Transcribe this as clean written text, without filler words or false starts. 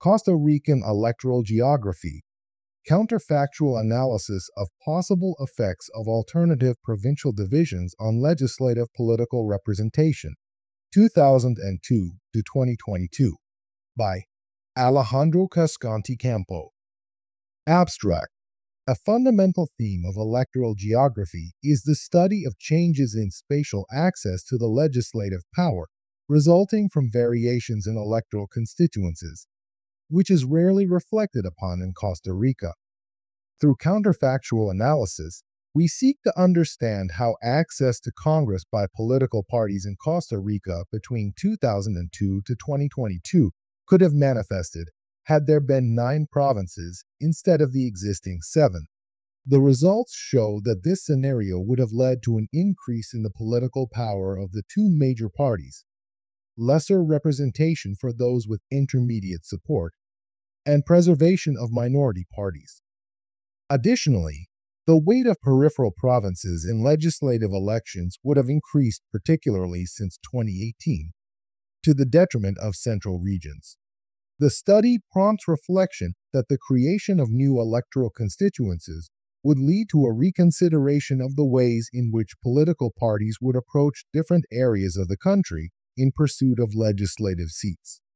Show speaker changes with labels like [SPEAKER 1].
[SPEAKER 1] Costa Rican electoral geography, counterfactual analysis of possible effects of alternative provincial divisions on legislative political representation, 2002 to 2022, by Alejandro Cascanti Campo. Abstract. A fundamental theme of electoral geography is the study of changes in spatial access to the legislative power resulting from variations in electoral constituencies, which is rarely reflected upon in Costa Rica. Through counterfactual analysis, we seek to understand how access to Congress by political parties in Costa Rica between 2002 to 2022 could have manifested had there been 9 provinces instead of the existing 7. The results show that this scenario would have led to an increase in the political power of the 2 major parties, lesser representation for those with intermediate support, and preservation of minority parties. Additionally, the weight of peripheral provinces in legislative elections would have increased, particularly since 2018, to the detriment of central regions. The study prompts reflection that the creation of new electoral constituencies would lead to a reconsideration of the ways in which political parties would approach different areas of the country in pursuit of legislative seats.